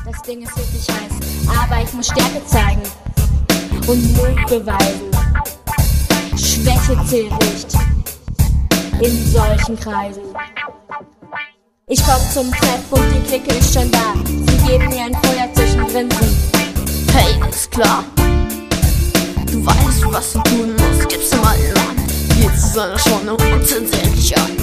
Das Ding ist wirklich heiß, aber ich muss Stärke zeigen und Mut beweisen. Schwäche zählt nicht in solchen Kreisen. Ich komm zum Treff und die Clique ist schon da. Sie geben mir ein Feuer zwischen Grinsen. Hey, ist klar. Du weißt, was du tun musst. Gib's dir mal in Mann. Hier zu seiner Schone und zünd's endlich an.